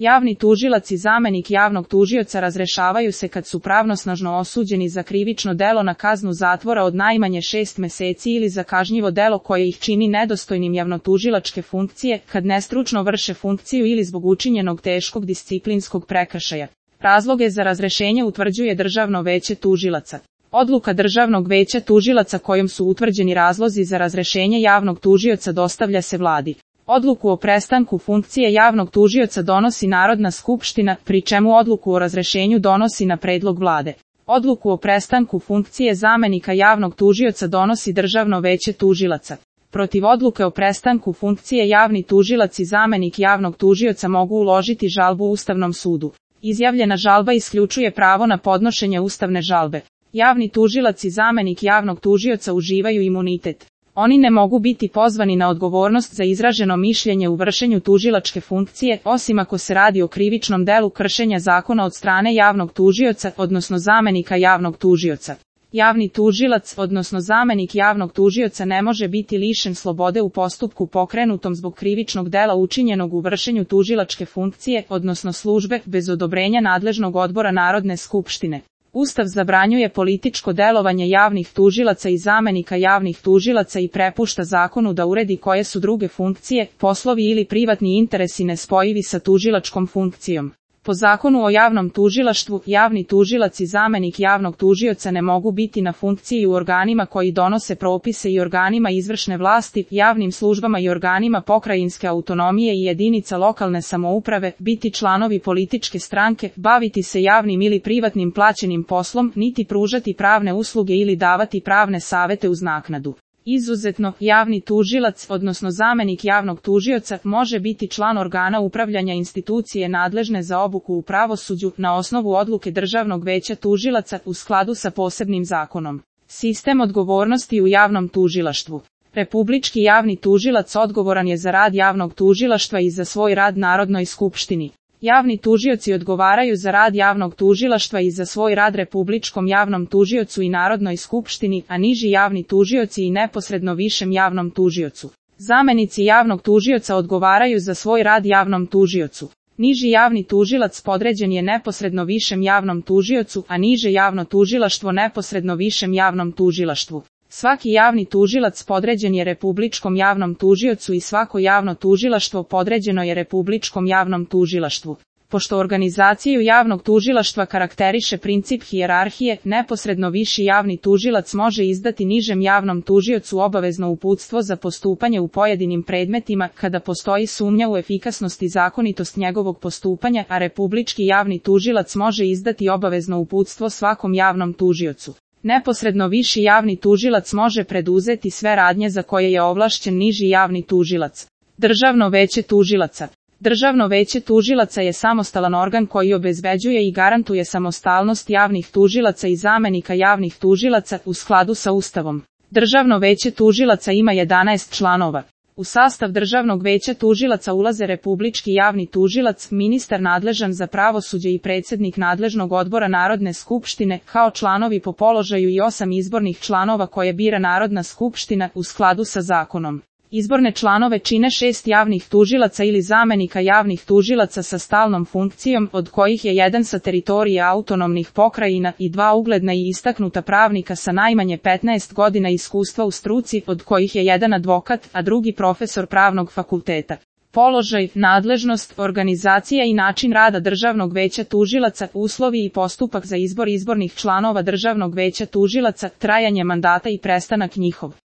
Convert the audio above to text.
Javni tužilac i zamenik javnog tužioca razrešavaju se kad su pravnosnažno osuđeni za krivično delo na kaznu zatvora od najmanje 6 meseci ili za kažnjivo delo koje ih čini nedostojnim javnotužilačke funkcije, kad nestručno vrše funkciju ili zbog učinjenog teškog disciplinskog prekršaja. Razloge za razrešenje utvrđuje Državno veće tužilaca. Odluka Državnog veća tužilaca kojom su utvrđeni razlozi za razrešenje javnog tužioca dostavlja se Vladi. Odluku o prestanku funkcije javnog tužioca donosi Narodna skupština, pri čemu odluku o razrešenju donosi na predlog Vlade. Odluku o prestanku funkcije zamenika javnog tužioca donosi Državno veće tužilaca. Protiv odluke o prestanku funkcije javni tužilac i zamenik javnog tužioca mogu uložiti žalbu Ustavnom sudu. Izjavljena žalba isključuje pravo na podnošenje ustavne žalbe. Javni tužilac i zamenik javnog tužioca uživaju imunitet. Oni ne mogu biti pozvani na odgovornost za izraženo mišljenje u vršenju tužilačke funkcije, osim ako se radi o krivičnom delu kršenja zakona od strane javnog tužioca, odnosno zamenika javnog tužioca. Javni tužilac, odnosno zamenik javnog tužioca ne može biti lišen slobode u postupku pokrenutom zbog krivičnog dela učinjenog u vršenju tužilačke funkcije, odnosno službe, bez odobrenja nadležnog odbora Narodne skupštine. Ustav zabranjuje političko delovanje javnih tužilaca i zamenika javnih tužilaca i prepušta zakonu da uredi koje su druge funkcije, poslovi ili privatni interesi nespojivi sa tužilačkom funkcijom. Po Zakonu o javnom tužilaštvu, javni tužilac i zamenik javnog tužioca ne mogu biti na funkciji u organima koji donose propise i organima izvršne vlasti, javnim službama i organima pokrajinske autonomije i jedinica lokalne samouprave, biti članovi političke stranke, baviti se javnim ili privatnim plaćenim poslom, niti pružati pravne usluge ili davati pravne savete uz naknadu. Izuzetno, javni tužilac, odnosno zamenik javnog tužioca, može biti član organa upravljanja institucije nadležne za obuku u pravosuđu, na osnovu odluke Državnog veća tužilaca, u skladu sa posebnim zakonom. Sistem odgovornosti u javnom tužilaštvu. Republički javni tužilac odgovoran je za rad javnog tužilaštva i za svoj rad Narodnoj skupštini. Javni tužioci odgovaraju za rad javnog tužilaštva i za svoj rad Republičkom javnom tužiocu i Narodnoj skupštini, a niži javni tužioci i neposredno višem javnom tužiocu. Zamenici javnog tužioca odgovaraju za svoj rad javnom tužiocu. Niži javni tužilac podređen je neposredno višem javnom tužiocu, a niže javno tužilaštvo neposredno višem javnom tužilaštvu. Svaki javni tužilac podređen je Republičkom javnom tužiocu i svako javno tužilaštvo podređeno je Republičkom javnom tužilaštvu. Pošto organizaciju javnog tužilaštva karakteriše princip hijerarhije, neposredno viši javni tužilac može izdati nižem javnom tužiocu obavezno uputstvo za postupanje u pojedinim predmetima, kada postoji sumnja u efikasnost i zakonitost njegovog postupanja, a Republički javni tužilac može izdati obavezno uputstvo svakom javnom tužiocu. Neposredno viši javni tužilac može preduzeti sve radnje za koje je ovlašćen niži javni tužilac. Državno veće tužilaca. Državno veće tužilaca je samostalan organ koji obezbeđuje i garantuje samostalnost javnih tužilaca i zamenika javnih tužilaca u skladu sa Ustavom. Državno veće tužilaca ima 11 članova. U sastav Državnog veća tužilaca ulaze Republički javni tužilac, ministar nadležan za pravosuđe i predsjednik nadležnog odbora Narodne skupštine, kao članovi po položaju i 8 izbornih članova koje bira Narodna skupština u skladu sa zakonom. Izborne članove čine 6 javnih tužilaca ili zamenika javnih tužilaca sa stalnom funkcijom, od kojih je jedan sa teritorije autonomnih pokrajina i 2 ugledna i istaknuta pravnika sa najmanje 15 godina iskustva u struci, od kojih je jedan advokat, a drugi profesor pravnog fakulteta. Položaj, nadležnost, organizacija i način rada Državnog veća tužilaca, uslovi i postupak za izbor izbornih članova Državnog veća tužilaca, trajanje mandata i prestanak njihov.